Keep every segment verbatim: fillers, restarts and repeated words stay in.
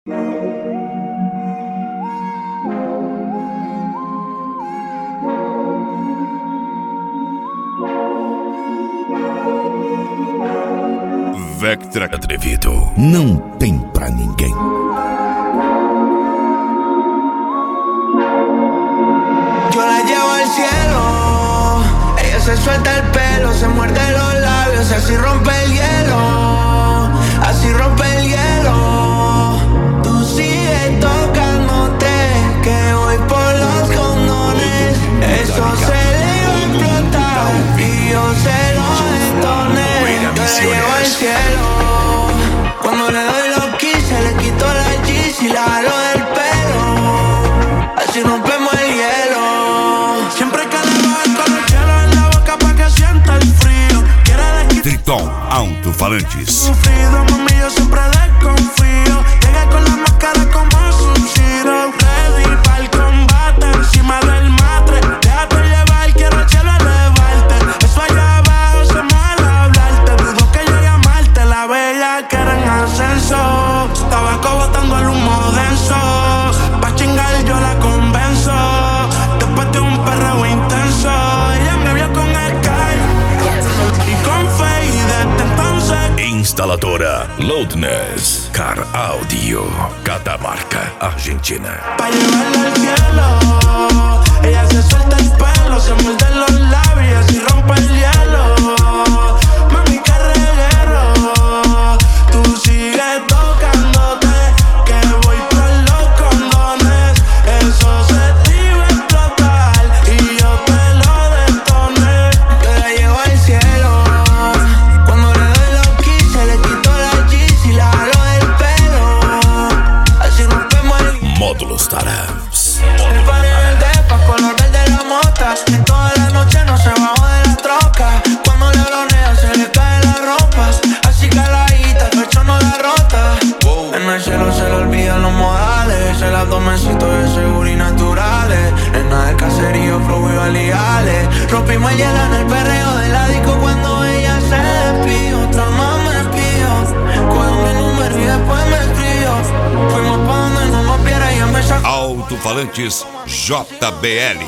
Vectra atrevido não tem pra ninguém. Yo la llevo al cielo, ella se suelta el pelo, se muerde los labios, así rompe el hielo, así rompe el hielo. Tú sigues tocándote, que voy por los condones, eso se le va a explotar y yo se lo detoné. Yo la llevo al cielo, cuando le doy los quince le quito la G y la jalo del pelo, así rompemos el hielo. Siempre que le bajo con el hielo en la boca pa' que sienta el frío. Triton Alto-Falantes. Sufrido, mami, yo siempre desconfío. Llegué con la máscara como Sub-Zero. Ready pa'l combate, encima del matre. Déjate llevar, quiero el cielo elevarte. Eso allá abajo se muere hablarte. Dudo que llegue a Marte, la bella que era en ascenso. Tabaco botando el humo denso. Pa' chingar yo la convenzo. Después de un perreo intenso, ella me vio con Sky y con Faye desde entonces. Instaladora Loudness Car Audio, Catamarca, Argentina. Pa' llevarla al cielo, ella se suelta el pelo, se muerde los labios y rompe el hielo. Mami, qué reguero, tú sigues tocándote, que voy por los condones, eso se te iba a explotar y yo te lo detoné. Yo la llevo al cielo, cuando le doy los quince le quito la G y la jalo del pelo, así rompemos el Módulos Starams. el party del depa, color verde la mota. En toda la noche no se bajó de la troca. Cuando le bronea se le cae la ropa. Así caladita, el pecho no la rota. Wow. En el cielo se le olvidan los modales. El abdomencito de seguro y naturales. En nada de caserío, flow y validales. Rompimos el hielo en el perreo del ádico. Cuando ella se despidió, otra más me pidió. Cogió mi número y después me escribió. Fuimos pa' donde no nos viera y me sacó. Alto-Falantes J B L.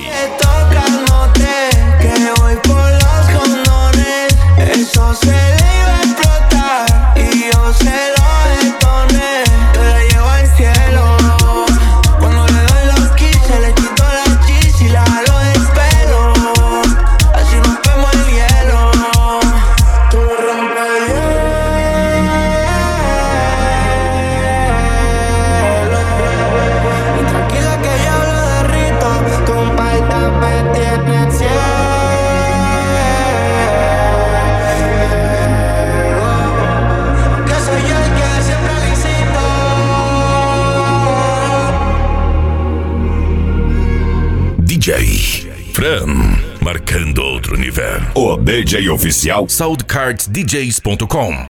Tocándote, que voy por los condones, eso se le iba a explotar y yo se lo detoné. Yo la llevo al cielo, cuando le doy los quince le quito la G y la jalo del pelo, así rompemos el hielo. Tú rompes el hielo y tranquila que yo lo derrito. Tu palta me tiene ciego, que soy yo el que siempre le incito. D J Fran, marcando outro nível. O D J oficial Soundcards D Js ponto com.